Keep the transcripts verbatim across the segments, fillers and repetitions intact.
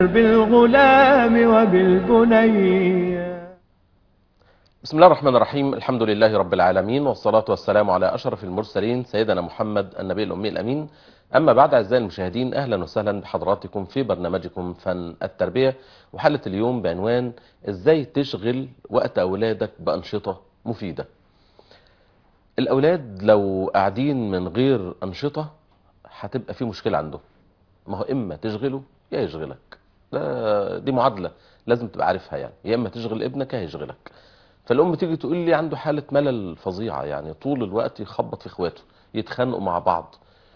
بالغلام وبالبني. بسم الله الرحمن الرحيم. الحمد لله رب العالمين، والصلاة والسلام على أشرف المرسلين سيدنا محمد النبي الأمي الأمين. أما بعد، أعزائي المشاهدين، أهلا وسهلا بحضراتكم في برنامجكم فن التربية، وحلقة اليوم بعنوان إزاي تشغل وقت أولادك بأنشطة مفيدة. الأولاد لو قاعدين من غير أنشطة هتبقى في مشكلة عندهم، ما هو إما تشغله يا يشغلك. لا، دي معادلة لازم تبقى عارفها، يعني يا إما تشغل ابنك يا يشغلك. فالام تيجي تقول لي عنده حاله ملل فظيعه، يعني طول الوقت يخبط في اخواته، يتخانقوا مع بعض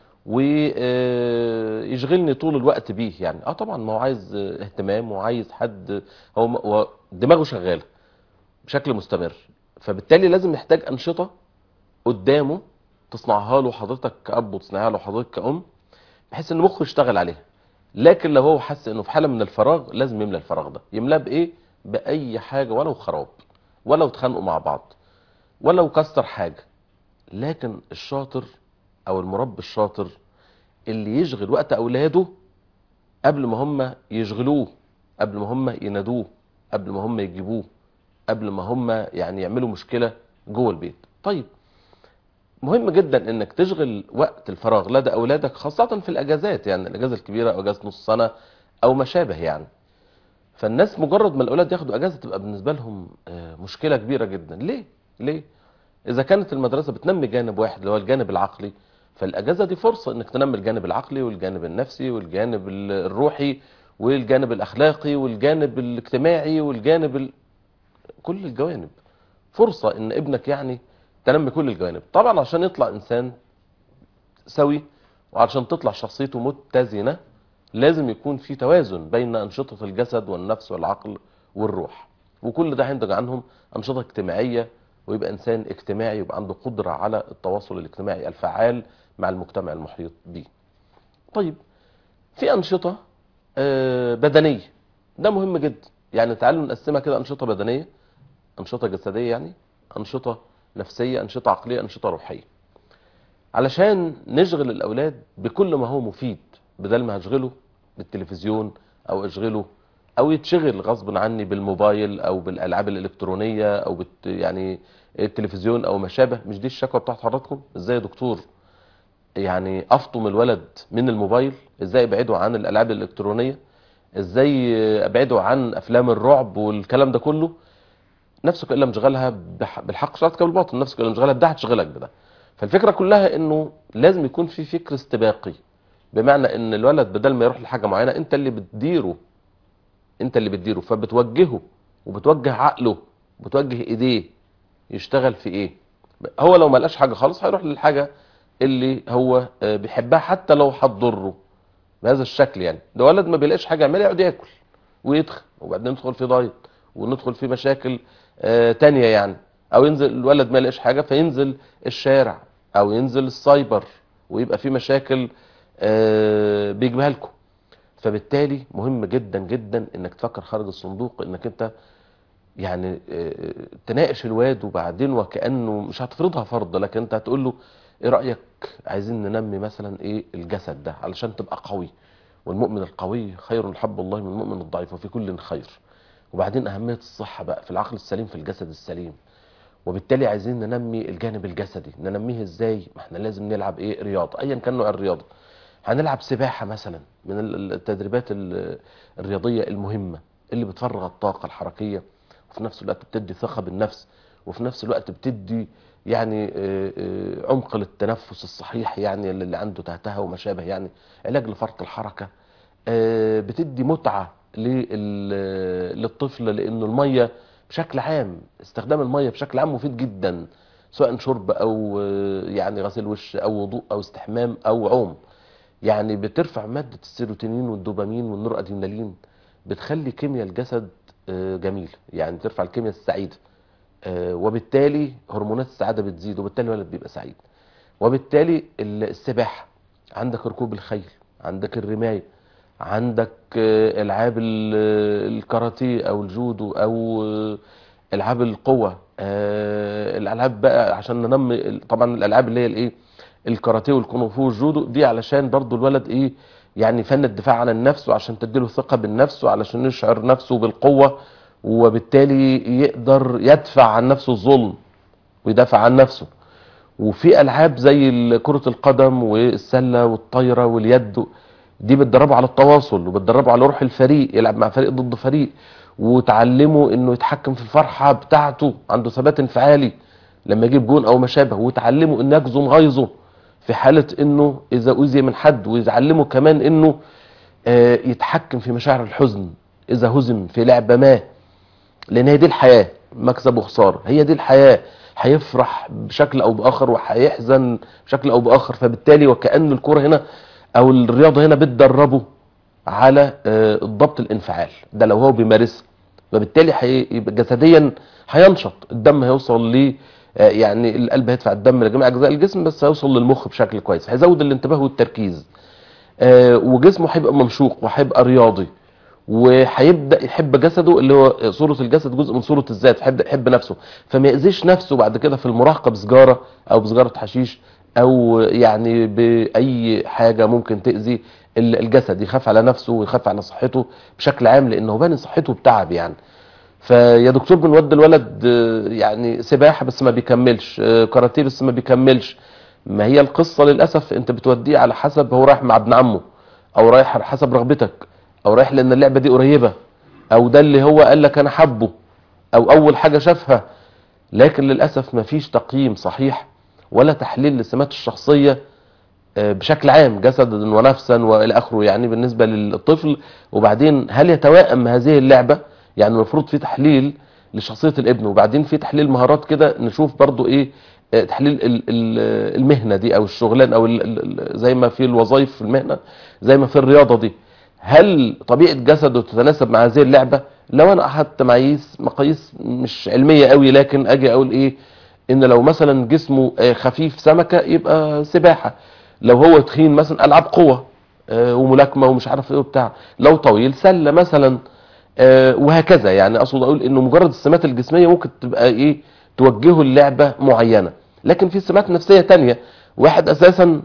ويشغلني طول الوقت بيه. يعني اه طبعا ما هو عايز اهتمام وعايز حد، هو هو دماغه شغاله بشكل مستمر، فبالتالي لازم يحتاج انشطه قدامه تصنعها له حضرتك كأب وتصنعها له حضرتك كأم، بحيث ان مخه يشتغل عليها. لكن لو هو حس انه في حاله من الفراغ، لازم يملى الفراغ ده. يملاه بايه؟ باي حاجه، ولو خراب، ولو اتخانقوا مع بعض، ولو كسر حاجة. لكن الشاطر او المربي الشاطر اللي يشغل وقت اولاده قبل ما هم يشغلوه، قبل ما هم ينادوه، قبل ما هم يجيبوه، قبل ما هم يعني يعملوا مشكلة جوه البيت. طيب، مهم جدا انك تشغل وقت الفراغ لدى اولادك، خاصة في الاجازات، يعني الاجازة الكبيرة او اجازة نص سنة او ما شابه يعني. فالناس مجرد ما الاولاد ياخدوا اجازة تبقى بالنسبة لهم آه، مشكلة كبيرة جدا. ليه؟ ليه؟ إذا كانت المدرسة بتنمي جانب واحد اللي هو الجانب العقلي، فالأجازة دي فرصة إنك تنمي الجانب العقلي والجانب النفسي والجانب الروحي والجانب الأخلاقي والجانب الاجتماعي والجانب ال... كل الجوانب. فرصة إن ابنك يعني تنمي كل الجوانب. طبعا عشان يطلع إنسان سوي وعشان تطلع شخصيته متزنة، لازم يكون في توازن بين أنشطة الجسد والنفس والعقل والروح، وكل ده هينتج عنهم أنشطة اجتماعية، ويبقى إنسان اجتماعي، يبقى عنده قدرة على التواصل الاجتماعي الفعال مع المجتمع المحيط به. طيب، في أنشطة آه، بدنية، ده مهم جدا. يعني تعالوا نقسمها كده: أنشطة بدنية، أنشطة جسدية، يعني أنشطة نفسية، أنشطة عقلية، أنشطة روحية، علشان نشغل الأولاد بكل ما هو مفيد، بدل ما هشغله بالتلفزيون أو أشغله أو يتشغل غصب عني بالموبايل أو بالألعاب الإلكترونية أو بت يعني التلفزيون أو ما شابه. مش دي الشكوى بتاعت حضراتكم؟ إزاي يا دكتور يعني أفطم الولد من الموبايل؟ إزاي أبعده عن الألعاب الإلكترونية؟ إزاي أبعده عن أفلام الرعب والكلام ده كله؟ نفسك الا مشغلها بح- بالحق شرطك بالباطل، نفسك الا مشغلها بده هتشغلك بده. فالفكره كلها انه لازم يكون في فكر استباقي، بمعنى ان الولد بدل ما يروح لحاجه معينه انت اللي بتديره، انت اللي بتديره، فبتوجهه وبتوجه عقله وبتوجه ايديه يشتغل في ايه. هو لو ما لقاش حاجه خالص هيروح للحاجه اللي هو آه، بيحبها، حتى لو هتضره بهذا الشكل. يعني ده ولد ما بيلاقيش حاجه يعملها، يقعد ياكل ويدخن، وبعدين ندخل في دايت وندخل في مشاكل آه تانية يعني. او ينزل الولد ما يلاقيش حاجه فينزل الشارع او ينزل السايبر، ويبقى في مشاكل آه بيجيبها لكم. فبالتالي مهم جدا جدا انك تفكر خارج الصندوق، انك انت يعني آه، تناقش الواد، وبعدين وكأنه مش هتفرضها فرض، لكن انت هتقول له ايه رأيك، عايزين ننمي مثلا ايه الجسد ده علشان تبقى قوي، والمؤمن القوي خير حب الله من المؤمن الضعيف وفي كل خير. وبعدين أهمية الصحة بقى في العقل السليم في الجسد السليم. وبالتالي عايزين ننمي الجانب الجسدي. ننميه ازاي؟ ما احنا لازم نلعب ايه؟ رياضة، ايا كان نوع الرياضة. هنلعب سباحة مثلا، من ال- التدريبات ال- الرياضية المهمة اللي بتفرغ الطاقة الحركية، وفي نفس الوقت بتدي ثقة بالنفس، وفي نفس الوقت بتدي يعني آه، آه، عمق للتنفس الصحيح، يعني اللي عنده تهتها وما شابه، يعني علاج لفرط الحركة. آه، بتدي متعة لل- للطفل، لانه المية بشكل عام، استخدام المية بشكل عام مفيد جدا، سواء شرب او آه، يعني غسيل وش او وضوء او استحمام او عوم. يعني بترفع مادة السيروتونين والدوبامين والنور ادرينالين، بتخلي كيمياء الجسد آه، جميل، يعني ترفع الكيمياء السعيدة، آه، وبالتالي هرمونات السعادة بتزيد، وبالتالي الولد بيبقى سعيد. وبالتالي ال- السباحة، عندك ركوب الخيل، عندك الرماية، عندك آه، العاب ال- الكاراتيه او الجودو او آه، العاب القوة. آه، الالعاب بقى عشان ننمي طبعا الالعاب اللي هي الايه، الكاراتيه والكونغ فو والجودو دي، علشان برضو الولد ايه يعني فن الدفاع عن النفس، وعشان تديله ثقة بالنفس وعلشان يشعر نفسه بالقوة، وبالتالي يقدر يدفع عن نفسه الظلم ويدافع عن نفسه. وفي ألعاب زي كرة القدم والسلة والطايرة واليد، دي بتدربه على التواصل وبتدربه على روح الفريق، يلعب مع فريق ضد فريق، وتعلمه انه يتحكم في الفرحة بتاعته، عنده ثبات انفعالي لما يجيب جون او ما شابه، وتعلمه انه يكظم غيظه في حالة انه اذا اذي من حد، ويعلمه كمان انه آه، يتحكم في مشاعر الحزن اذا هزم في لعبة ما، لان هي دي الحياة، مكسب وخسارة، هي دي الحياة. هيفرح بشكل او باخر وهيحزن بشكل او باخر. فبالتالي وكأن الكرة هنا او الرياضة هنا بتدربه على آه، الضبط الانفعال ده لو هو بيمارسها. فبالتالي هيبقى جسديا هينشط، الدم هيوصل ل آه، يعني القلب هيدفع الدم لجميع اجزاء الجسم، بس هيوصل للمخ بشكل كويس، هيزود الانتباه والتركيز، آه، وجسمه هيبقى ممشوق وهيبقى رياضي، وهيبدا يحب جسده اللي هو صوره الجسد جزء من صوره الذات، فهيبدا يحب نفسه، فما يأذيش نفسه بعد كده في المراهقه بسجاره او بسجاره حشيش او يعني باي حاجه ممكن تأذي الجسد، يخاف على نفسه ويخاف على صحته بشكل عام، لانه باني صحته بتعب يعني. فيا دكتور بنودي الولد آه، يعني سباحه بس ما بيكملش، آه، كاراتيه بس ما بيكملش. ما هي القصه للاسف انت بتوديه على حسب هو رايح مع ابن عمه، او رايح على حسب رغبتك، او رايح لان اللعبه دي قريبه، او ده اللي هو قال لك انا حبه، او اول حاجه شافها. لكن للاسف ما فيش تقييم صحيح ولا تحليل لسمات الشخصيه آه، بشكل عام، جسدا ونفسا والى اخره، يعني بالنسبه للطفل. وبعدين هل يتوائم هذه اللعبه؟ يعني المفروض في تحليل لشخصيه الابن، وبعدين في تحليل مهارات كده، نشوف برضو ايه آه، تحليل ال- ال- المهنه دي او الشغلان او ال- ال- زي ما في الوظائف في المهنه زي ما في الرياضه دي، هل طبيعه جسده تتناسب مع هذه اللعبه؟ لو انا اخدت مقاييس مقاييس مش علميه قوي، لكن اجي اقول ايه، ان لو مثلا جسمه آه، خفيف سمكه يبقى سباحه، لو هو تخين مثلا العاب قوه آه، وملاكمه ومش عارف ايه وبتاع، لو طويل سله مثلا، آه، وهكذا. يعني اقصد اقول انه مجرد السمات الجسميه ممكن تبقى ايه، توجهه اللعبه معينه، لكن في سمات نفسيه تانية. واحد اساسا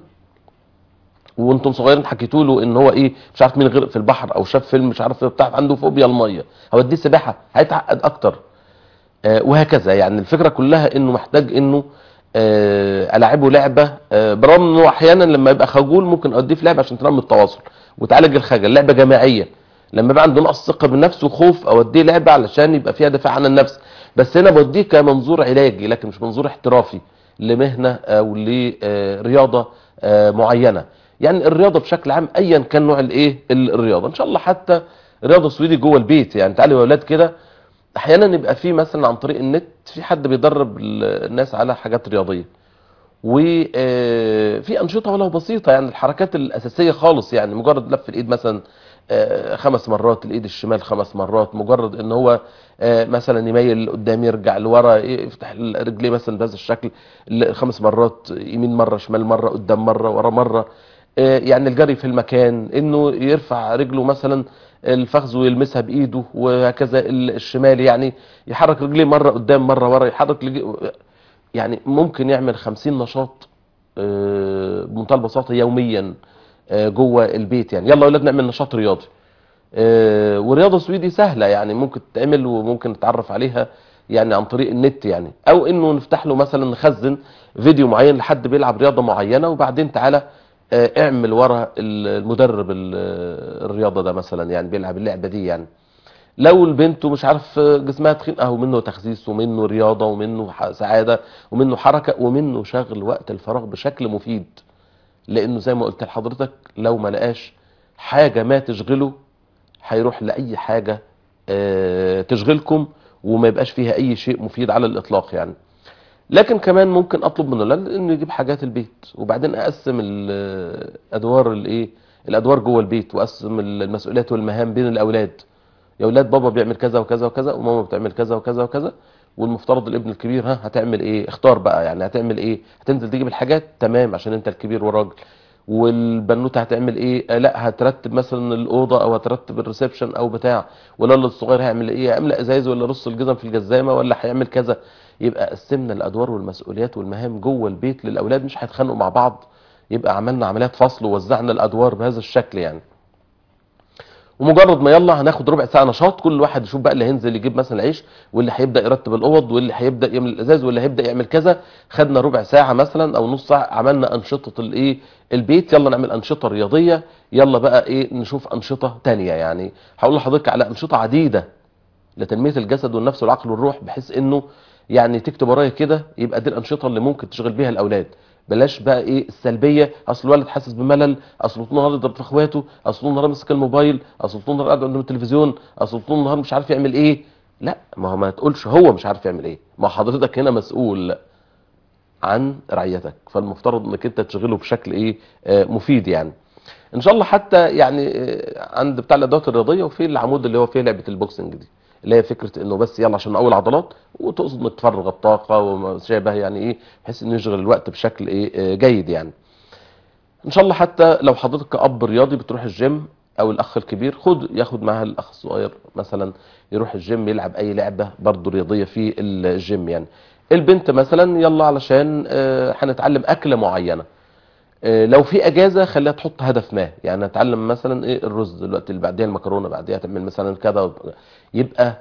وانتم صغيرين حكيتوا له ان هو ايه مش عارف مين غرق في البحر، او شاف فيلم مش عارف ايه بتاع، عنده فوبيا الميه، هوديه سباحه هيتعقد اكتر، آه، وهكذا. يعني الفكره كلها انه محتاج انه آه، العبه لعبه، آه، برغم انه احيانا لما يبقى خجول ممكن اوديه في لعبه عشان تنمي التواصل وتعالج الخجل، لعبه جماعيه. لما يبقى عنده نقص ثقه بالنفس وخوف اوديه لعبه علشان يبقى فيها دفاع عن النفس، بس هنا بوديه كمنظور علاجي لكن مش منظور احترافي لمهنه او لرياضه آه، معينه. يعني الرياضه بشكل عام ايا كان نوع الايه الرياضه، ان شاء الله حتى رياضه سويدي جوه البيت. يعني تعالوا يا اولاد كده، احيانا يبقى في مثلا عن طريق النت في حد بيدرب الناس على حاجات رياضيه، وفي انشطه ولو بسيطه، يعني الحركات الاساسيه خالص، يعني مجرد لف الايد مثلا آه، خمس مرات، الايد الشمال خمس مرات، مجرد ان هو آه، مثلا يميل لقدام يرجع لورا، يفتح رجليه مثلا بهذا الشكل خمس مرات، يمين مره شمال مره قدام مره ورا مره. آه، يعني الجري في المكان، انه يرفع رجله مثلا الفخذ ويلمسها بايده، وهكذا الشمال يعني يحرك رجليه مره قدام مره ورا، يحرك رجليه، يعني ممكن يعمل خمسين نشاط آه، بمنتهى البساطه يوميا آه، جوه البيت. يعني يلا يا اولاد نعمل نشاط رياضي، آه، ورياضه سويدي سهله يعني ممكن تتعمل وممكن نتعرف عليها يعني عن طريق النت، يعني او انه نفتح له مثلا نخزن فيديو معين لحد بيلعب رياضه معينه، وبعدين تعالى آه، اعمل ورا المدرب ال- الرياضه ده مثلا يعني بيلعب اللعبه دي. يعني لو البنت مش عارف جسمها تخين، اهو منه تخسيس ومنه رياضه ومنه ح- سعاده ومنه حركه ومنه شغل وقت الفراغ بشكل مفيد. لانه زي ما قلت لحضرتك لو ما لقاش حاجه ما تشغله هيروح لاي حاجه آه، تشغلكم، وما يبقاش فيها اي شيء مفيد على الاطلاق يعني. لكن كمان ممكن اطلب من الولد انه يجيب حاجات البيت، وبعدين اقسم الادوار الايه الادوار جوه البيت، واقسم المسؤوليات والمهام بين الاولاد. يا اولاد بابا بيعمل كذا وكذا وكذا، وماما بتعمل كذا وكذا وكذا، والمفترض الابن الكبير ها هتعمل ايه، اختار بقى يعني هتعمل ايه، هتنزل تجيب الحاجات تمام عشان انت الكبير وراجل، والبنوته هتعمل ايه، آه لا هترتب مثلا الاوضه او هترتب الريسبشن او بتاع، والولد الصغير هيعمل ايه، هيملى ازايز ولا يرص الجزم في الجزامه ولا هيعمل كذا. يبقى قسمنا الادوار والمسؤوليات والمهام جوه البيت للاولاد، مش هيتخانقوا مع بعض، يبقى عملنا عمليات فصل ووزعنا الادوار بهذا الشكل يعني. ومجرد ما يلا هناخد ربع ساعه نشاط، كل واحد يشوف بقى اللي هينزل يجيب مثلا العيش، واللي هيبدا يرتب الاوض، واللي هيبدا يعمل الازاز، واللي هيبدا يعمل كذا. خدنا ربع ساعه مثلا او نص ساعه عملنا انشطه الايه البيت، يلا نعمل انشطه رياضيه، يلا بقى ايه نشوف انشطه تانية. يعني هقول لحضرتك على انشطه عديده لتنميه الجسد والنفس والعقل والروح، بحيث انه يعني تكتب ورايا كده يبقى دي الانشطه اللي ممكن تشغل بيها الاولاد. بلاش بقى ايه السلبيه، اصل الولد حاسس بملل، اصل طول النهار يضرب في اخواته، اصل طول النهار ماسك الموبايل، اصل طول النهار قاعد قدام التلفزيون، اصل طول النهار مش عارف يعمل ايه. لا، ما هو ما تقولش هو مش عارف يعمل ايه، ما حضرتك هنا مسؤول عن رعيتك، فالمفترض انك انت تشغله بشكل ايه آه مفيد يعني. ان شاء الله حتى يعني آه عند بتاع الادوات الرياضيه، وفي العمود اللي هو فيه لعبه البوكسنج دي، اللي هي فكره انه بس يلا عشان نقوي العضلات، وتقصد انك تفرغ الطاقه وما شابه يعني ايه، بحيث انه يشغل الوقت بشكل ايه آه جيد يعني. ان شاء الله حتى لو حضرتك كأب رياضي بتروح الجيم، او الاخ الكبير خد ياخد معاه الاخ الصغير مثلا يروح الجيم يلعب اي لعبه برضه رياضيه في الجيم يعني. البنت مثلا يلا علشان آه، هنتعلم اكله معينه، آه، لو في اجازه خليها تحط هدف ما، يعني نتعلم مثلا ايه الرز دلوقتي، اللي بعديها المكرونه، بعديها تعمل مثلا كذا. يبقى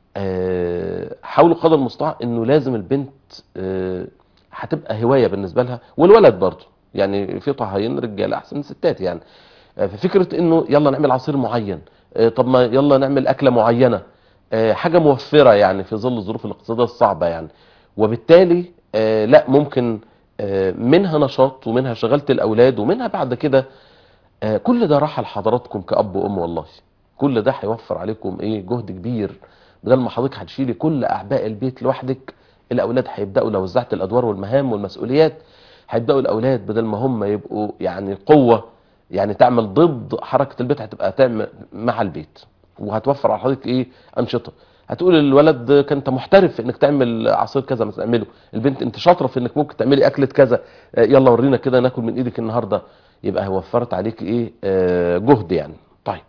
آه، حاولوا قدر المستطاع انه لازم البنت آه، هتبقى هوايه بالنسبه لها، والولد برضه يعني في طهاين رجاله احسن من ستات يعني. آه، ففكره انه يلا نعمل عصير معين، آه، طب ما يلا نعمل اكله معينه، آه، حاجه موفره يعني في ظل الظروف الاقتصاديه الصعبه يعني. وبالتالي آه، لا ممكن آه، منها نشاط، ومنها شغلة الاولاد، ومنها بعد كده آه، كل ده راحه لحضراتكم كأب وأم والله. كل ده هيوفر عليكم ايه جهد كبير، بدل ما حضرتك هتشيلي كل اعباء البيت لوحدك. الاولاد هيبداوا لو وزعت الادوار والمهام والمسؤوليات، هيبداوا الاولاد بدل ما هم يبقوا يعني قوه يعني تعمل ضد حركه البيت، هتبقى تعمل مع البيت، وهتوفر على حضرتك ايه انشطه. هتقول للولد كان انت محترف في انك تعمل عصير كذا ما تعمله، البنت انت شاطره في انك ممكن تعملي اكله كذا، آه، يلا ورينا كده ناكل من ايدك النهارده. يبقى وفرت عليك ايه آه، جهد يعني. طيب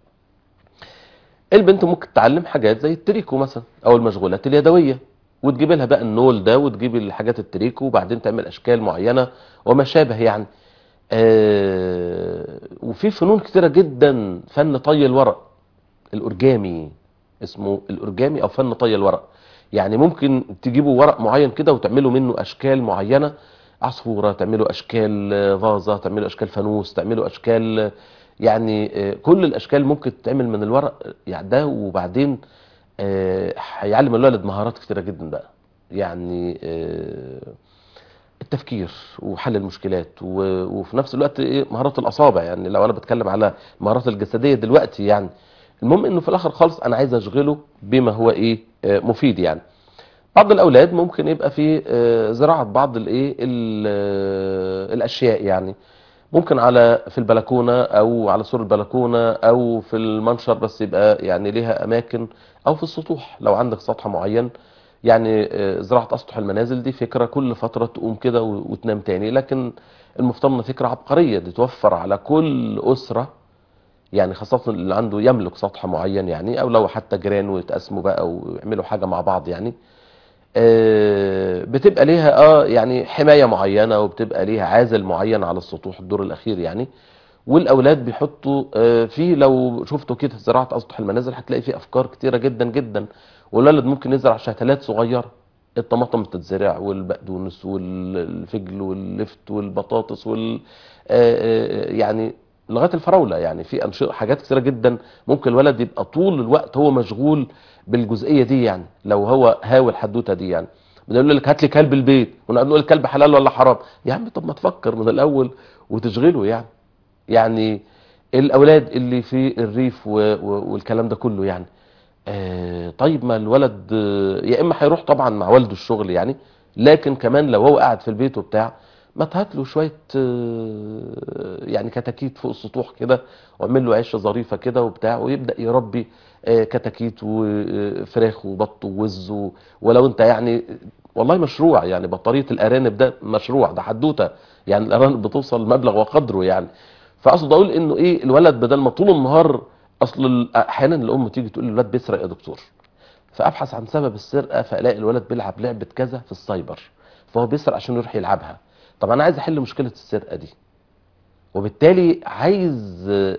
البنت ممكن تتعلم حاجات زي التريكو مثلا، او المشغولات اليدويه، وتجيب لها بقى النول ده، وتجيب الحاجات التريكو، وبعدين تعمل اشكال معينه وما شابه يعني. آه وفي فنون كتيره جدا، فن طي الورق الأورجامي، اسمه الأورجامي أو فن طي الورق. يعني ممكن تجيبوا ورق معين كده وتعملوا منه أشكال معينة، عصفورة، تعملوا أشكال فازة، تعملوا أشكال فانوس، تعملوا أشكال يعني آه، كل الأشكال ممكن تتعمل من الورق يعني ده. وبعدين آه، هيعلم الولد مهارات كتيرة جدا بقى، يعني آه، التفكير وحل المشكلات، و- وفي نفس الوقت ايه مهارات الاصابع. يعني لو انا بتكلم على المهارات الجسديه دلوقتي يعني، المهم انه في الاخر خالص انا عايز اشغله بما هو ايه آه، مفيد يعني. بعض الاولاد ممكن يبقى في آه، زراعه بعض الايه ال- آه، الاشياء يعني، ممكن على في البلكونه او على سور البلكونه او في المنشر، بس يبقى يعني ليها اماكن، او في السطوح لو عندك سطح معين. يعني آه، زراعه اسطح المنازل دي فكره كل فتره تقوم كده و- وتنام تاني، لكن المفترض إنها فكره عبقريه دي توفر على كل اسره يعني، خاصه اللي عنده يملك سطح معين يعني، او لو حتى جيران ويتقاسموا بقى ويعملوا حاجه مع بعض يعني. آه، بتبقى ليها اه يعني حماية معينة، وبتبقى ليها عازل معين على السطوح الدور الاخير يعني. والاولاد بيحطوا آه، فيه، لو شفتوا كده زراعة اسطح المنازل هتلاقي فيه افكار كتيرة جدا جدا. والولد ممكن يزرع شتلات صغيرة، الطماطم بتتزرع، والبقدونس والفجل واللفت والبطاطس وال آه، آه، يعني لغايه الفراوله يعني. في انشطه حاجات كتيره جدا ممكن الولد يبقى طول الوقت هو مشغول بالجزئيه دي يعني، لو هو هاوي الحدوته دي يعني. بنقول لك هات لي كلب البيت، ونقعد نقول الكلب حلال ولا حرام يا عم؟ طب ما تفكر من الاول وتشغله يعني. يعني الاولاد اللي في الريف و... و... والكلام ده كله يعني، آه طيب ما الولد آه، يا اما هيروح طبعا مع والده الشغل يعني، لكن كمان لو هو قاعد في البيت وبتاع، ما تهات له شويه آه يعني كتاكيت فوق السطوح كده، واعمل له عيشه ظريفه كده وبتاع، ويبدا يربي آه كتاكيت وفراخ وبط ووز و- ولو انت يعني والله مشروع يعني. بطاريه الارانب ده مشروع، ده حدوته يعني، الارانب بتوصل مبلغ وقدره يعني. فاقصد اقول انه ايه الولد بدل ما طول النهار، اصل ال- احيانا الام تيجي تقول الولاد بيسرق يا دكتور، فابحث عن سبب السرقه، فالاقي الولد بيلعب لعبه كذا في السايبر، فهو بيسرق عشان يروح يلعبها. طب انا عايز احل مشكله السرقه دي، وبالتالي عايز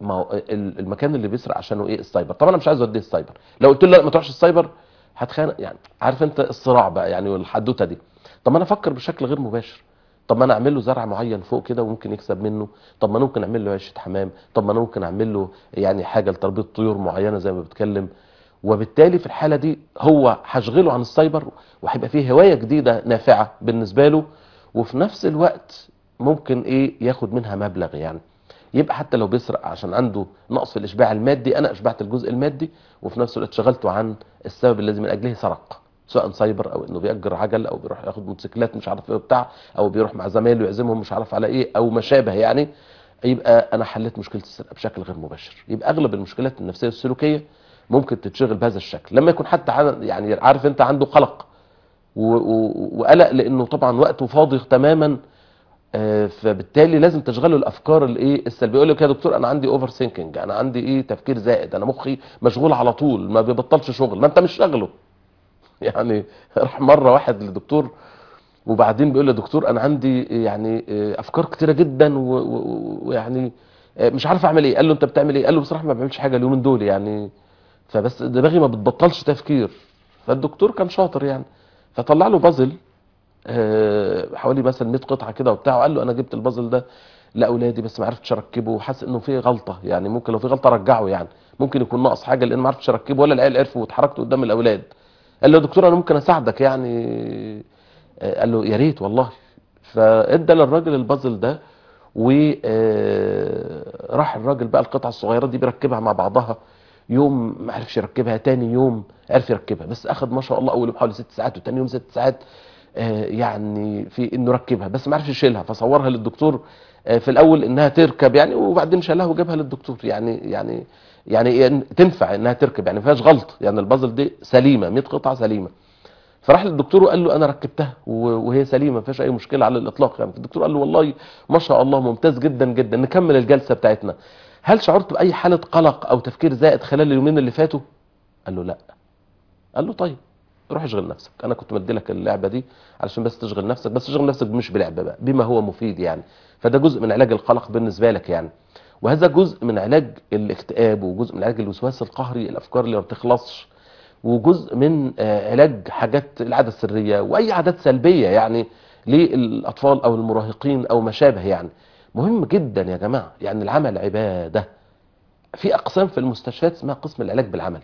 ما هو ال- المكان اللي بيسرق عشانه ايه؟ السايبر. طبعا انا مش عايز اوديه السايبر، لو قلت له لا ما تروحش السايبر هتخانق، يعني عارف انت الصراع بقى يعني والحدوته دي. طب ما انا افكر بشكل غير مباشر، طب ما انا اعمل له زرع معين فوق كده وممكن يكسب منه، طب ما انا ممكن اعمل له عشه حمام، طب ما انا ممكن اعمل له يعني حاجه لتربيه طيور معينه زي ما بتكلم. وبالتالي في الحاله دي هو هشغله عن السايبر، وهيبقى فيه هوايه جديده نافعه بالنسبه له، وفي نفس الوقت ممكن ايه ياخد منها مبلغ يعني. يبقى حتى لو بيسرق عشان عنده نقص في الاشباع المادي، انا اشبعت الجزء المادي وفي نفس الوقت شغلته عن السبب الذي من اجله سرق، سواء سايبر او انه بيأجر عجل او بيروح ياخد موتوسيكلات مش عارف ايه وبتاع، او بيروح مع زمايله يعزمهم مش عارف على ايه او ما شابه يعني. يبقى انا حليت مشكله السرقه بشكل غير مباشر. يبقى اغلب المشكلات النفسيه والسلوكيه ممكن تتشغل بهذا الشكل لما يكون حتى عن- يعني عارف انت عنده قلق و- و- وقلق، لانه طبعا وقته فاضي تماما. آه، فبالتالي لازم تشغله الافكار الايه السلبيه. يقول لك يا دكتور انا عندي اوفر ثينكينج، انا عندي ايه تفكير زائد، انا مخي مشغول على طول ما بيبطلش شغل. ما انت مش شغله يعني. راح مره واحد للدكتور وبعدين بيقول له يا دكتور انا عندي يعني آه، افكار كتيره جدا و- و- ويعني آه، مش عارف اعمل ايه. قال له انت بتعمل ايه؟ قال له بصراحه ما بعملش حاجه اليومين دول يعني، فبس دماغي ما بتبطلش تفكير. فالدكتور كان شاطر يعني، فطلع له بازل آه، حوالي مثلا مية قطعه كده وبتاع، وقال له انا جبت البازل ده لاولادي بس ما عرفتش اركبه، وحاسس انه فيه غلطه يعني، ممكن لو في غلطه رجعه يعني، ممكن يكون ناقص حاجه لان ما عرفتش اركبه ولا العيال عرفوا واتحركت قدام الاولاد. قال له يا دكتور انا ممكن اساعدك يعني. آه، قال له يا ريت والله. فادى للراجل البازل ده، وراح الراجل بقى القطعه الصغيره دي بيركبها مع بعضها. يوم ما عرفش يركبها، تاني يوم عرف يركبها، بس اخد ما شاء الله اول يوم حوالي ست ساعات وتاني يوم ست ساعات آه، يعني في انه ركبها، بس ما عرفش يشيلها. فصورها للدكتور آه، في الاول انها تركب يعني، وبعدين شالها وجابها للدكتور يعني يعني يعني تنفع انها تركب يعني، ما فيهاش غلط يعني، البازل دي سليمه مية قطعه سليمه. فراح للدكتور وقال له انا ركبتها و- وهي سليمه ما فيهاش اي مشكله على الاطلاق يعني. الدكتور قال له والله ما شاء الله ممتاز جدا جدا، نكمل الجلسه بتاعتنا. هل شعرت باي حاله قلق او تفكير زائد خلال اليومين اللي فاتوا؟ قال له لا. قال له طيب روح اشغل نفسك، انا كنت مدي لك اللعبه دي علشان بس تشغل نفسك، بس تشغل نفسك مش بلعبه بقى، بما هو مفيد يعني. فده جزء من علاج القلق بالنسبه لك يعني، وهذا جزء من علاج الاكتئاب، وجزء من علاج الوسواس القهري، الافكار اللي ما بتخلصش، وجزء من آه، علاج حاجات العاده السريه واي عادات سلبيه يعني للاطفال او المراهقين او ما شابه يعني. مهم جدا يا جماعه يعني، العمل عباده. في اقسام في المستشفيات اسمها قسم العلاج بالعمل،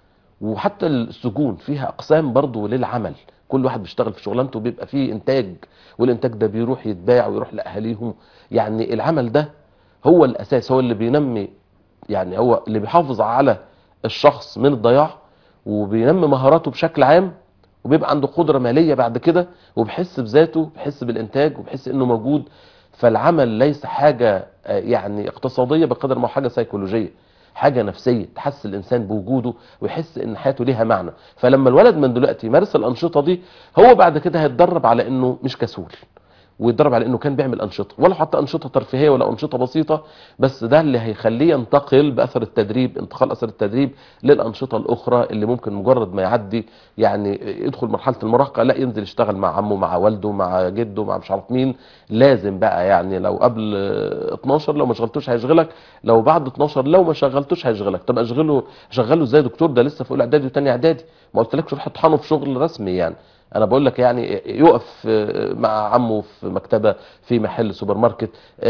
وحتى السجون فيها اقسام برضو للعمل، كل واحد بيشتغل في شغلانته وبيبقى فيه انتاج، والانتاج ده بيروح يتباع ويروح لاهاليهم. يعني العمل ده هو الاساس، هو اللي بينمي يعني، هو اللي بيحافظ على الشخص من الضياع، وبينمي مهاراته بشكل عام، وبيبقى عنده قدرة مالية بعد كده، وبيحس بذاته، بيحس بالانتاج، وبيحس انه موجود. فالعمل ليس حاجة آه، يعني اقتصادية بقدر ما هو حاجة سيكولوجية، حاجة نفسية تحس الانسان بوجوده ويحس ان حياته ليها معنى. فلما الولد من دلوقتي يمارس الانشطة دي، هو بعد كده هيتدرب على انه مش كسول، ويتدرب على انه كان بيعمل انشطه، ولا حتى انشطه ترفيهيه ولا انشطه بسيطه، بس ده اللي هيخليه ينتقل باثر التدريب، انتقال اثر التدريب للانشطه الاخرى، اللي ممكن مجرد ما يعدي يعني يدخل مرحله المراهقه لا ينزل يشتغل مع عمه مع والده مع جده مع مش عارف مين. لازم بقى يعني لو قبل اتناشر لو ما شغلتوش هيشغلك، لو بعد اتناشر لو ما شغلتوش هيشغلك. طب اشغله شغله ازاي يا دكتور؟ ده لسه في اولى اعدادي وثانيه اعدادي، ما قلتلكش روح اطحنه في شغل رسمي يعني. انا بقول لك يعني يقف مع عمه في مكتبه، في محل سوبر ماركت،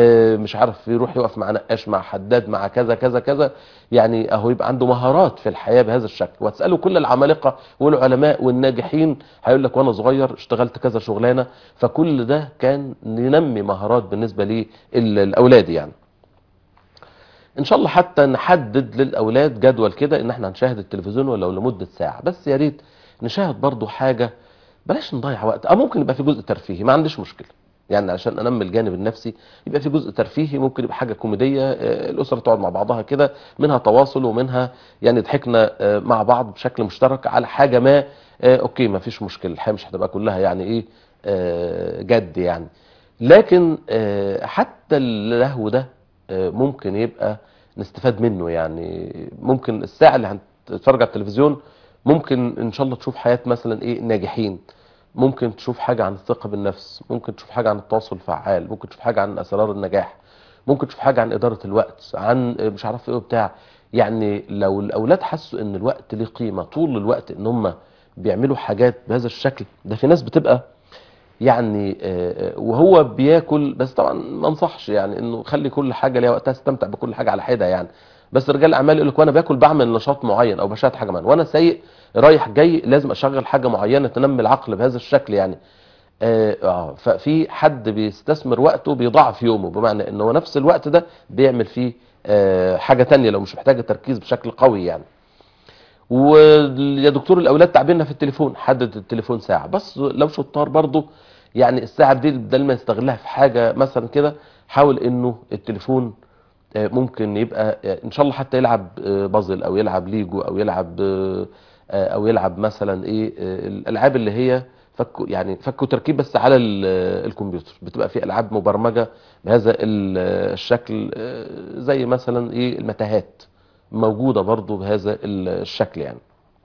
مش عارف يروح يقف مع نقاش مع حداد مع كذا كذا كذا يعني، اهو يبقى عنده مهارات في الحياه بهذا الشكل. وتساله كل العمالقه والعلماء والناجحين هيقول لك وانا صغير اشتغلت كذا شغلانه. فكل ده كان ينمي مهارات بالنسبه للاولاد يعني. ان شاء الله حتى نحدد للاولاد جدول كده ان احنا هنشاهد التلفزيون ولو لمده ساعه بس، يا ريت نشاهد برضو حاجه، بلاش نضيع وقت. اه ممكن يبقى في جزء ترفيهي ما عنديش مشكله يعني، عشان انمي الجانب النفسي يبقى في جزء ترفيهي، ممكن يبقى حاجه كوميديه آه، الاسره تقعد مع بعضها كده، منها تواصل ومنها يعني ضحكنا آه، مع بعض بشكل مشترك على حاجه ما. آه، اوكي ما فيش مشكله، الحياه مش هتبقى كلها يعني ايه آه، جد يعني. لكن آه، حتى اللهو ده آه، ممكن يبقى نستفاد منه يعني. ممكن الساعه اللي هتتفرج على التلفزيون ممكن ان شاء الله تشوف حياه مثلا ايه ناجحين، ممكن تشوف حاجة عن الثقة بالنفس، ممكن تشوف حاجة عن التواصل الفعال، ممكن تشوف حاجة عن أسرار النجاح، ممكن تشوف حاجه عن اداره الوقت، عن مش عارف ايه وبتاع. يعني لو الاولاد حسوا ان الوقت ليه قيمه طول الوقت، ان هم بيعملوا حاجات بهذا الشكل ده. في ناس بتبقى يعني آه، وهو بياكل، بس طبعا ما انصحش يعني انه خلي كل حاجه ليها وقتها، استمتع بكل حاجه على حده يعني. بس رجال الاعمال يقول لك وانا باكل بعمل نشاط معين او بشاهد حاجه معينه، وانا سايق رايح جاي لازم اشغل حاجه معينه تنمي العقل بهذا الشكل يعني. اه آه، ففي حد بيستثمر وقته بيضاعف يومه، بمعنى انه نفس الوقت ده بيعمل فيه آه، حاجه تانية لو مش محتاجه تركيز بشكل قوي يعني. ويا دكتور الاولاد تعبنا في التليفون، حدد التليفون ساعه بس. لو شطار برضه يعني الساعه دي بدل ما يستغلها في حاجه مثلا كده، حاول انه التليفون آه، ممكن يبقى آه، ان شاء الله حتى يلعب آه، بازل او يلعب ليجو او يلعب آه، آه، او يلعب مثلا ايه آه، الالعاب اللي هي فك يعني فك وتركيب بس على ال- آه، الكمبيوتر. بتبقى في العاب مبرمجه بهذا ال- آه، الشكل، آه، زي مثلا ايه المتاهات موجوده برضو بهذا ال- الشكل يعني.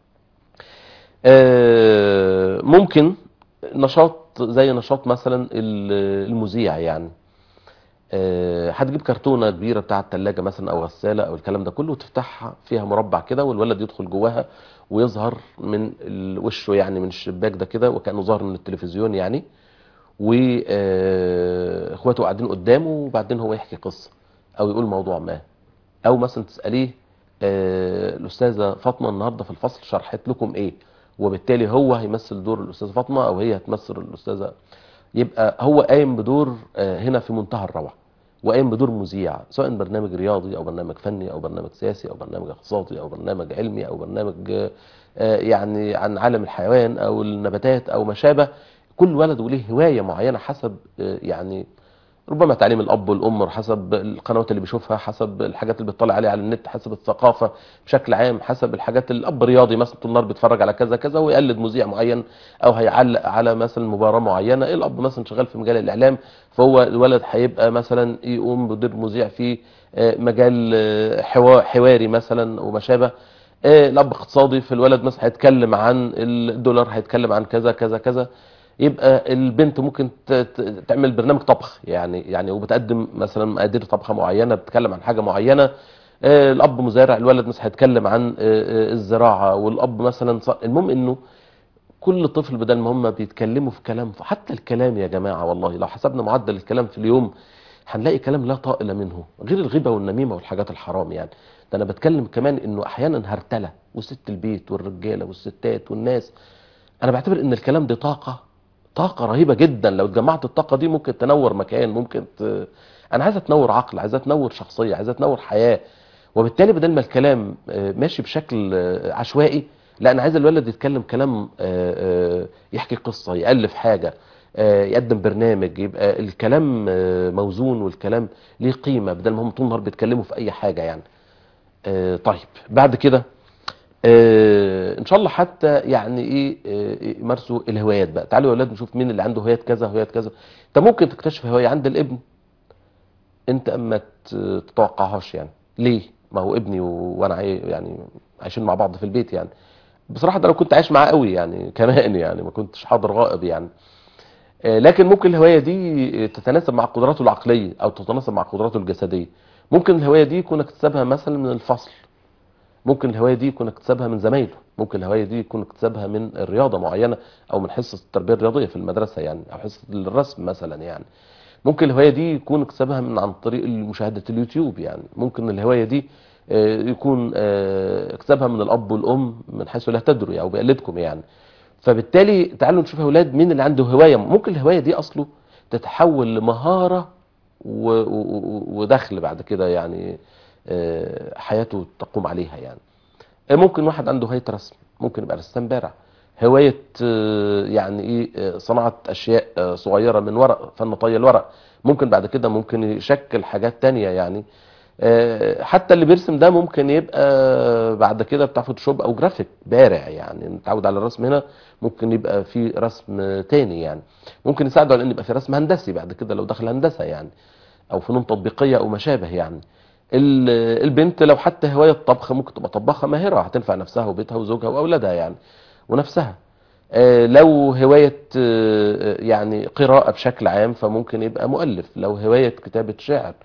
آه، ممكن نشاط زي نشاط مثلا ال- المذيع يعني. آه، هتجيب كرتونه كبيره بتاعه ثلاجه مثلا او غساله او الكلام ده كله، وتفتحها فيها مربع كده، والولد يدخل جواها ويظهر من ال- وشه يعني من الشباك ده كده، وكانه ظاهر من التلفزيون يعني. واخواته قاعدين قدامه، وبعدين هو يحكي قصه او يقول موضوع ما. او مثلا تساليه آه، الاستاذه فاطمه النهارده في الفصل شرحت لكم ايه، وبالتالي هو هيمثل دور الاستاذه فاطمه او هي هتمثل الاستاذه. يبقى هو قايم بدور آه، هنا في منتهى الروعه، وقايم بدور مذيع، سواء برنامج رياضي او برنامج فني او برنامج سياسي او برنامج اقتصادي او برنامج علمي او برنامج آه، آه، يعني عن عالم الحيوان او النباتات او ما شابه. كل ولد وليه هوايه معينه حسب آه، يعني ربما تعليم الاب والام، حسب القنوات اللي بيشوفها، حسب الحاجات اللي بيطلع عليها على النت، حسب الثقافه بشكل عام، حسب الحاجات اللي الاب رياضي مثلا طول النهار بيتفرج على كذا كذا ويقلد مذيع معين، او هيعلق على مثلا مباراه معينه. الاب مثلا شغال في مجال الاعلام، فهو الولد هيبقى مثلا يقوم بدور مذيع في آه، مجال آه، حوا- حواري مثلا وما شابه. آه، الاب اقتصادي، في الولد مثلا هيتكلم عن الدولار، هيتكلم عن كذا كذا كذا. يبقى البنت ممكن ت- ت- تعمل برنامج طبخ يعني يعني وبتقدم مثلا مقادير طبخه معينه، بتتكلم عن حاجه معينه. آه، الاب مزارع، الولد مثلا هيتكلم عن آه، آه، الزراعه، والاب مثلا ص- المهم انه كل طفل بدل ما هم بيتكلموا في كلام، حتى الكلام يا جماعه والله لو حسبنا معدل الكلام في اليوم هنلاقي كلام لا طائل منه، غير الغيبه والنميمه والحاجات الحرام يعني. ده انا بتكلم كمان انه احيانا هرتله، وست البيت والرجاله والستات والناس. انا بعتبر ان الكلام دي طاقه، طاقه رهيبه جدا. لو اتجمعت الطاقه دي ممكن تنور مكان، ممكن ت... انا عايزه تنور عقل، عايزه تنور شخصيه، عايزه تنور حياه. وبالتالي بدل ما الكلام آه، ماشي بشكل آه، عشوائي، لا انا عايز الولد يتكلم كلام آه، آه، يحكي قصه، يالف حاجه، آه، يقدم برنامج، يبقى الكلام آه، موزون والكلام ليه قيمه، بدل ما هم طول النهار بيتكلموا في اي حاجه يعني. آه، طيب بعد كده آه، ان شاء الله حتى يعني ايه آه، يمارسوا الهوايات بقى. تعالوا يا اولاد نشوف مين اللي عنده هوايات كذا هوايات كذا. انت ممكن تكتشف هوايه عند الابن انت اما ت- تتوقعهاش يعني. ليه؟ ما هو ابني و- وانا عاي- يعني عايشين مع بعض في البيت يعني. بصراحه ده انا كنت عايش معاه قوي يعني كمان يعني ما كنتش حاضر غائب يعني. آه، لكن ممكن الهوايه دي تتناسب مع قدراته العقليه او تتناسب مع قدراته الجسديه. ممكن الهوايه دي يكون اكتسابها مثلا من الفصل، ممكن الهوايه دي يكون اكتسابها من زمايله، ممكن الهوايه دي يكون اكتسابها من الرياضه معينه او من حصه التربيه الرياضيه في المدرسه يعني، او حصه الرسم مثلا يعني. ممكن الهوايه دي يكون اكتسابها من عن طريق مشاهده اليوتيوب يعني. ممكن الهوايه دي آه، يكون آه، اكتسابها من الاب والام من حيث لا تدروا او بيقلدكم يعني. فبالتالي تعالوا نشوف يا اولاد مين اللي عنده هوايه. ممكن الهوايه دي اصله تتحول لمهاره و- و- و- ودخل بعد كده يعني، آه، حياته تقوم عليها يعني. ممكن واحد عنده هواية رسم، ممكن يبقى رسام بارع. هواية آه، يعني ايه آه، صناعة اشياء آه، صغيرة من ورق، فن طي الورق. ممكن بعد كده ممكن يشكل حاجات تانية يعني. آه، حتى اللي بيرسم ده ممكن يبقى بعد كده بتاع فوتوشوب او جرافيك بارع يعني، متعود على الرسم هنا ممكن يبقى في رسم تاني يعني. ممكن يساعده على ان يبقى في رسم هندسي بعد كده لو دخل هندسة يعني، او فنون تطبيقيه او ما شابه يعني. ال- البنت لو حتى هوايه طبخ ممكن تبقى طباخه ماهره، هتنفع نفسها وبيتها وزوجها واولادها يعني ونفسها. آه، لو هوايه آه، يعني قراءه بشكل عام فممكن يبقى مؤلف. لو هوايه كتابه شعر،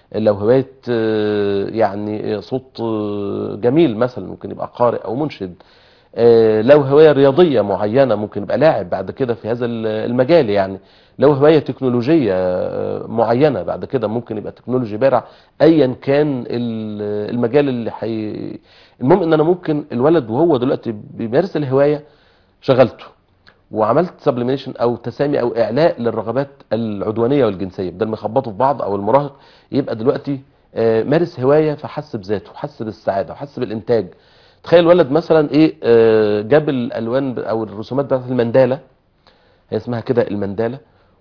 لو هواية آه، يعني صوت آه، جميل مثلا ممكن يبقى قارئ او منشد. آه، لو هواية رياضية معينة ممكن يبقى لاعب بعد كده في هذا المجال يعني. لو هواية تكنولوجية آه، معينة بعد كده ممكن يبقى تكنولوجي بارع. ايا كان ال- المجال اللي حي... المهم ان انا ممكن الولد وهو دلوقتي بيمارس الهواية شغلته وعملت سبليميشن او تسامي او اعلاء للرغبات العدوانيه والجنسيه، بدل ما يخبطوا في بعض او المراهق يبقى دلوقتي آه، مارس هوايه فحس بذاته وحس بالسعاده وحس بالانتاج. تخيل ولد مثلا ايه آه، جاب الالوان ب- او الرسومات بتاعت المنداله، هي اسمها كده المنداله،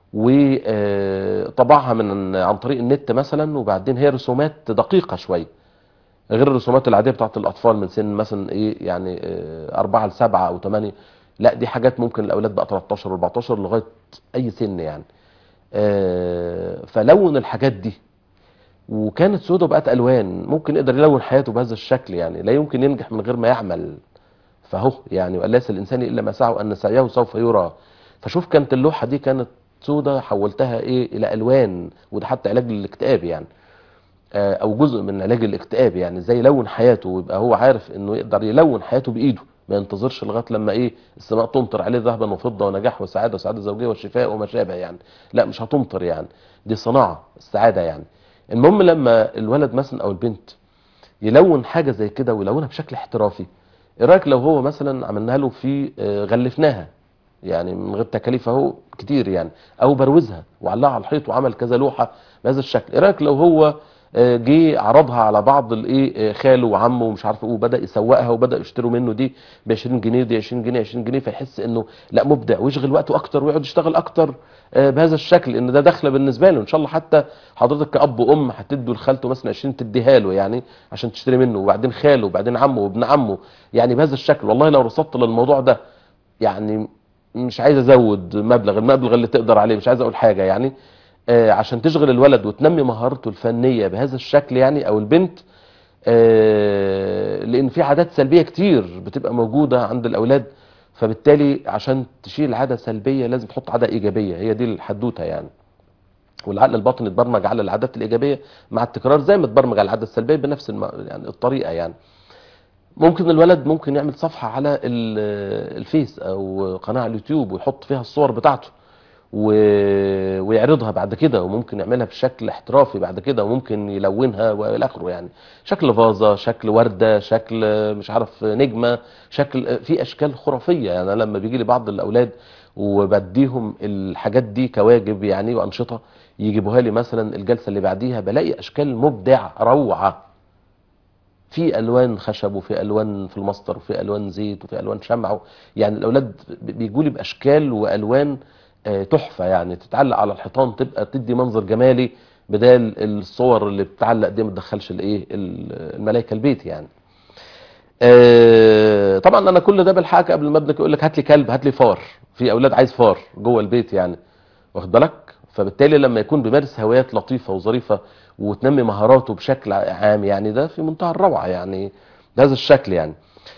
وطبعها من عن طريق النت مثلا، وبعدين هي رسومات دقيقه شويه غير الرسومات العاديه بتاعت الاطفال من سن مثلا ايه يعني آه، أربعة لسبعة او ثمانية. لا دي حاجات ممكن الاولاد بقى تلتاشر واربعتاشر لغايه اي سن يعني. آه، فلون الحاجات دي وكانت سودة وبقت الوان، ممكن يقدر يلون حياته بهذا الشكل يعني. لا يمكن ينجح من غير ما يعمل. فهو يعني وقال ليس الانسان الا ما سعى وان سعيه سوف يرى. فشوف كانت اللوحه دي كانت سودة حولتها ايه الى الوان، وده حتى علاج للاكتئاب يعني آه، او جزء من علاج الاكتئاب يعني. زي يلون حياته ويبقى هو عارف انه يقدر يلون حياته بايده، ما ينتظرش لغايه لما ايه السماء تمطر عليه ذهبا وفضه ونجاح وسعاده وسعاده زوجيه والشفاء وما شابه يعني. لا مش هتمطر يعني، دي صناعه السعاده يعني. المهم لما الولد مثلا او البنت يلون حاجه زي كده ويلونها بشكل احترافي، ايه رايك لو هو مثلا عملناها له في آه، غلفناها يعني من غير تكاليف اهو كتير يعني، او بروزها وعلقها على الحيط وعمل كذا لوحه بهذا الشكل. ايه رايك لو هو آه، جه عرضها على بعض الايه آه، خاله وعمه ومش عارف ايه، وبدا يسوقها وبدا يشتروا منه دي ب عشرين جنيه ودي عشرين جنيه عشرين جنيه، فيحس انه لا مبدع ويشغل وقته اكتر ويقعد يشتغل اكتر آه، بهذا الشكل، ان ده دخله بالنسبه له ان شاء الله. حتى حضرتك كاب وام هتدوا لخالته مثلا عشرين تديها له يعني عشان تشتري منه، وبعدين خاله وبعدين عمه وابن عمه يعني بهذا الشكل. والله لو رصدت للموضوع ده يعني، مش عايز ازود مبلغ، المبلغ اللي تقدر عليه مش عايز اقول حاجه يعني، آه عشان تشغل الولد وتنمي مهارته الفنيه بهذا الشكل يعني او البنت. آه لان في عادات سلبيه كتير بتبقى موجوده عند الاولاد، فبالتالي عشان تشيل عاده سلبيه لازم تحط عاده ايجابيه، هي دي الحدوته يعني. والعقل الباطن اتبرمج على العادات الايجابيه مع التكرار زي ما اتبرمج على العاده السلبيه بنفس الم... يعني الطريقه يعني. ممكن الولد ممكن يعمل صفحة على ال- الفيس او قناة على اليوتيوب ويحط فيها الصور بتاعته و... ويعرضها بعد كده، وممكن يعملها بشكل احترافي بعد كده، وممكن يلونها والى اخره يعني. شكل فازة، شكل وردة، شكل مش عارف نجمة، شكل في اشكال خرافية يعني. أنا لما بيجي لي بعض الاولاد وبديهم الحاجات دي كواجب يعني وانشطة، يجيبوها لي مثلا الجلسة اللي بعديها بلاقي اشكال مبدعة روعة، في الوان خشب وفي الوان في المسطر وفي الوان زيت وفي الوان شمع. يعني الاولاد بيجوا لي باشكال والوان آه، تحفه يعني، تتعلق على الحيطان تبقى تدي منظر جمالي، بدال الصور اللي بتعلق دي ما تدخلش الايه الملائكه البيت يعني. آه، طبعا انا كل ده بالحق قبل ما ابنك يقول لك هات لي كلب هات لي فار، في اولاد عايز فار جوه البيت يعني، واخد بالك. فبالتالي لما يكون بيمارس هوايات لطيفه وظريفه وتنمي مهاراته بشكل عام يعني، ده في منتهى الروعه يعني بهذا الشكل يعني.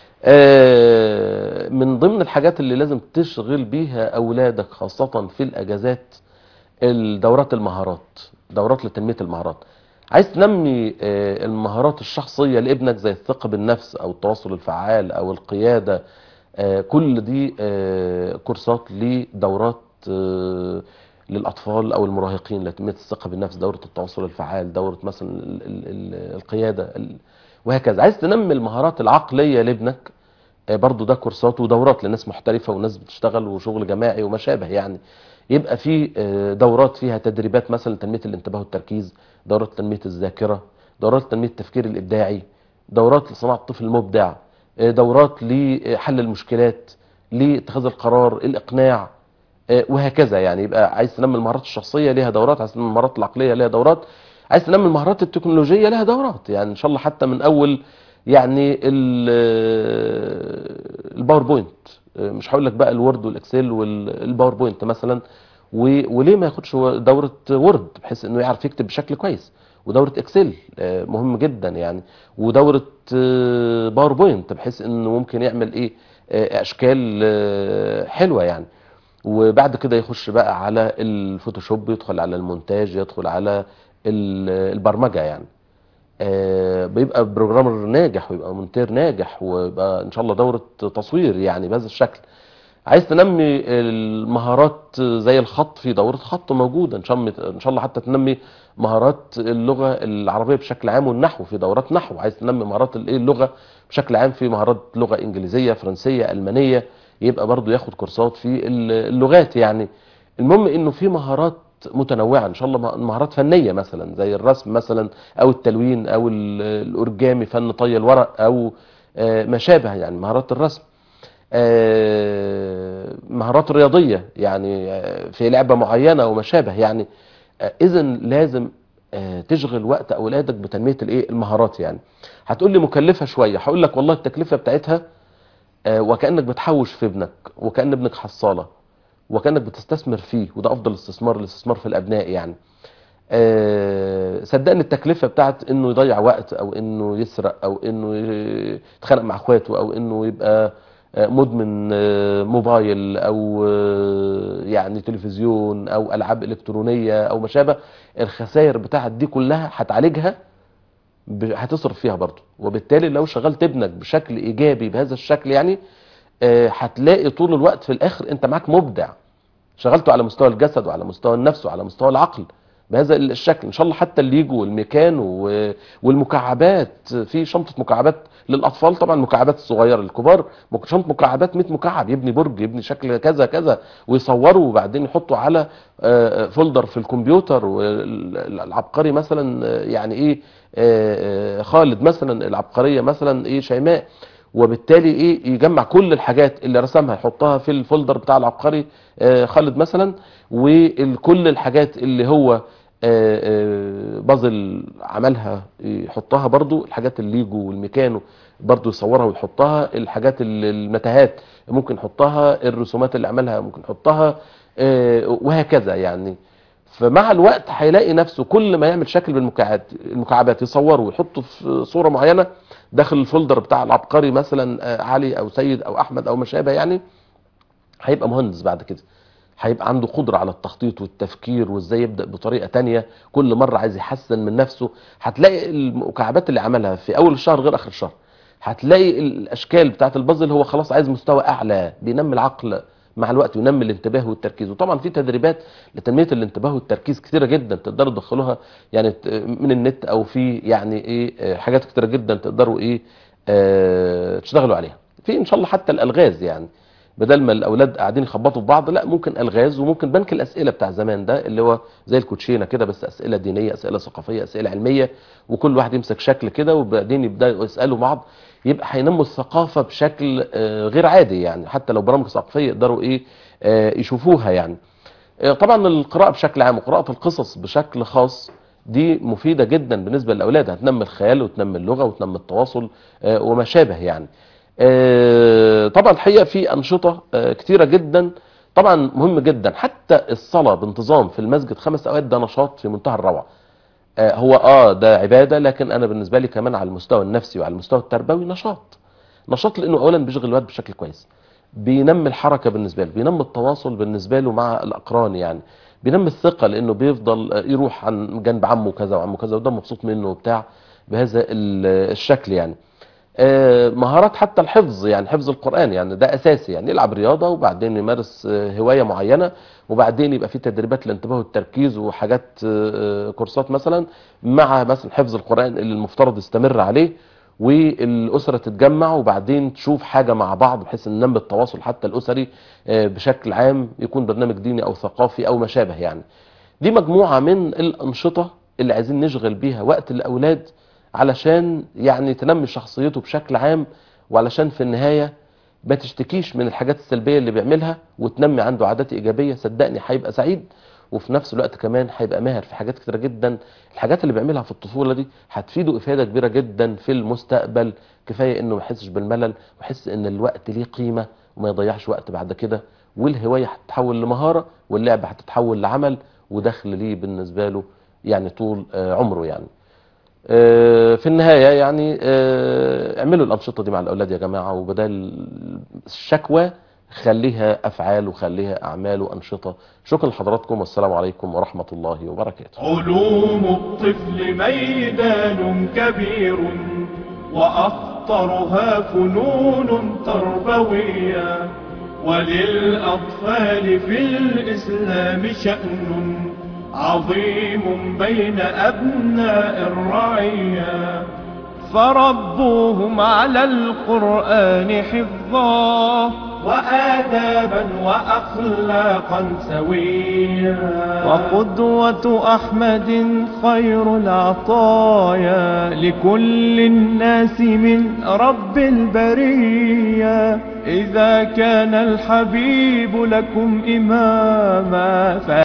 آه، من ضمن الحاجات اللي لازم تشغل بيها اولادك خاصه في الاجازات الدورات المهارات، دورات لتنميه المهارات. عايز تنمي آه، المهارات الشخصيه لابنك زي الثقه بالنفس او التواصل الفعال او القياده، آه، كل دي آه، كورسات لدورات آه، للاطفال او المراهقين لتنميه الثقه بالنفس، دوره التواصل الفعال، دوره مثلا ال- ال- ال- القياده ال- وهكذا. عايز تنمي المهارات العقليه لابنك، آه، برضو ده كورسات ودورات لناس محترفه وناس بتشتغل وشغل جماعي وما شابه يعني. يبقى في آه، دورات فيها تدريبات مثلا لتنميه الانتباه والتركيز، دورات تنميه الذاكره، دورات تنميه التفكير الابداعي، دورات لصناعه الطفل المبدع، آه، دورات لحل المشكلات، لاتخاذ القرار، الاقناع، آه، وهكذا يعني. يبقى عايز تنمي المهارات الشخصيه ليها دورات، عايز تنمي المهارات العقليه ليها دورات، عايز تنمي المهارات التكنولوجيه لها دورات يعني ان شاء الله. حتى من اول يعني ال- الباوربوينت، مش هقول لك بقى الوورد والاكسل والباوربوينت مثلا، و- وليه ما ياخدش هو دوره وورد بحيث انه يعرف يكتب بشكل كويس، ودوره اكسل آه، مهم جدا يعني، ودوره آه، باوربوينت بحيث انه ممكن يعمل ايه آه، اشكال آه، حلوه يعني. وبعد كده يخش بقى على الفوتوشوب، يدخل على المونتاج، يدخل على البرمجة يعني. آه بيبقى بروجرامر ناجح ويبقى مونتير ناجح ويبقى ان شاء الله دورة تصوير يعني بهذا الشكل. عايز تنمي المهارات زي الخط، في دورة خط موجودة ان شاء الله. ان شاء الله حتى تنمي مهارات اللغة العربية بشكل عام والنحو، في دورات نحو. عايز تنمي مهارات الايه اللغة بشكل عام، في مهارات لغة انجليزية فرنسية المانية، يبقى برضو ياخد كورسات في اللغات يعني. المهم انه في مهارات متنوعة ان شاء الله، مهارات فنية مثلا زي الرسم مثلا او التلوين او الاورجامي، فن طي الورق او ما شابه يعني مهارات الرسم. مهارات رياضية يعني في لعبة معينة وما شابه يعني. اذا لازم تشغل وقت اولادك بتنمية الايه المهارات يعني. هتقول لي مكلفة شوية، هقول لك والله التكلفة بتاعتها وكأنك بتحوش في ابنك، وكأن ابنك حصالة، وكأنك بتستثمر فيه، وده افضل استثمار، الاستثمار في الابناء يعني. صدقني التكلفة بتاعت انه يضيع وقت او انه يسرق او انه يتخانق مع اخواته او انه يبقى مدمن موبايل او يعني تلفزيون او العاب الكترونية او ما شابه، الخسائر بتاعت دي كلها هتعالجها، هتصرف فيها برضه. وبالتالي لو شغلت ابنك بشكل ايجابي بهذا الشكل يعني هتلاقي طول الوقت في الاخر انت معاك مبدع، شغلته على مستوى الجسد وعلى مستوى النفس وعلى مستوى العقل بهذا الشكل. ان شاء الله حتى الليجو والميكانو والمكعبات، في شنطة مكعبات للاطفال طبعا، مكعبات الصغيرة، الكبار شنطة مكعبات مية مكعب، يبني برج، يبني شكل كذا كذا، ويصوروا وبعدين يحطوا على فولدر في الكمبيوتر. والعبقري مثلا يعني ايه خالد مثلا، العبقرية مثلا ايه شيماء، وبالتالي ايه يجمع كل الحاجات اللي رسمها يحطها في الفولدر بتاع العبقري خالد مثلا، وكل الحاجات اللي هو بازل عملها يحطها برضو، الحاجات الليجو والميكانو برضو يصورها ويحطها، الحاجات المتاهات ممكن يحطها، الرسومات اللي عملها ممكن يحطها، وهكذا يعني. فمع الوقت هيلاقي نفسه كل ما يعمل شكل بالمكعبات المكعبات يصوره ويحطه في صورة معينة داخل الفولدر بتاع العبقري مثلا علي او سيد او احمد او ما شابه يعني، هيبقى مهندس بعد كده، هيبقى عنده قدرة على التخطيط والتفكير وازاي يبدأ بطريقة تانية، كل مرة عايز يحسن من نفسه. هتلاقي المكعبات اللي عملها في اول الشهر غير اخر الشهر، هتلاقي الاشكال بتاعت البازل هو خلاص عايز مستوى اعلى، بينمي العقل مع الوقت وينمي الانتباه والتركيز. وطبعا في تدريبات لتنمية الانتباه والتركيز كتيرة جدا تقدروا تدخلوها يعني من النت، او في يعني ايه حاجات كتيرة جدا تقدروا ايه اه تشتغلوا عليها. في ان شاء الله حتى الالغاز يعني، بدل ما الاولاد قاعدين يخبطوا في بعض، لا ممكن الغاز، وممكن بنك الاسئله بتاع زمان ده اللي هو زي الكوتشينه كده، بس اسئله دينيه، اسئله ثقافيه، اسئله علميه، وكل واحد يمسك شكل كده وبعدين يبداوا يسالوا بعض، يبقى هينموا الثقافه بشكل غير عادي يعني. حتى لو برامج ثقافيه يقدروا ايه يشوفوها يعني. طبعا القراءه بشكل عام وقراءه القصص بشكل خاص دي مفيده جدا بالنسبه للاولاد، هتنمي الخيال وتنمي اللغه وتنمي التواصل وما شابه يعني. طبعا الحقيقة في أنشطة كتيرة جدا طبعا مهم جدا. حتى الصلاة بانتظام في المسجد خمس أوقات ده نشاط في منتهى الروعة. هو آه ده عبادة، لكن أنا بالنسبة لي كمان على المستوى النفسي وعلى المستوى التربوي نشاط. نشاط لأنه أولا بيشغل الوقت بشكل كويس، بينمي الحركة بالنسبة له، بينمي التواصل بالنسبة له مع الأقران يعني، بينمي الثقة لأنه بيفضل يروح عن جنب عمه كذا وعمه كذا وده مبسوط منه وبتاع بهذا الشكل يعني. مهارات حتى الحفظ يعني، حفظ القرآن يعني ده أساسي يعني. يلعب رياضة وبعدين يمارس هواية معينة، وبعدين يبقى في تدريبات للانتباه والتركيز وحاجات كورسات مثلا مع مثلا حفظ القرآن اللي المفترض يستمر عليه، والأسرة تتجمع وبعدين تشوف حاجة مع بعض بحيث ان ننمي التواصل حتى الأسري بشكل عام، يكون برنامج ديني أو ثقافي أو ما شابه يعني. دي مجموعة من الأنشطة اللي عايزين نشغل بيها وقت الأولاد علشان يعني تنمي شخصيته بشكل عام، وعلشان في النهاية ما تشتكيش من الحاجات السلبية اللي بيعملها وتنمي عنده عادات إيجابية. صدقني هيبقى سعيد، وفي نفس الوقت كمان هيبقى ماهر في حاجات كتيرة جدا. الحاجات اللي بيعملها في الطفولة دي هتفيده إفادة كبيرة جدا في المستقبل. كفاية إنه ما يحسش بالملل ويحس إن الوقت ليه قيمة وما يضيعش وقت بعد كده، والهواية هتتحول لمهارة واللعبة هتتحول لعمل ودخل ليه بالنسبة له يعني طول عمره يعني. في النهاية يعني اعملوا الأنشطة دي مع الأولاد يا جماعة، وبدل الشكوى خليها أفعال وخليها أعمال وأنشطة. شكرا لحضراتكم والسلام عليكم ورحمة الله وبركاته. علوم الطفل ميدان كبير وأخطرها فنون تربوية، وللأطفال في الإسلام شأن عظيم بين أبناء الرعية، فربوهم على القرآن حفظا وآدابا وأخلاقا سويا. وقدوة أحمد خير العطايا لكل الناس من رب البرية. إذا كان الحبيب لكم إماما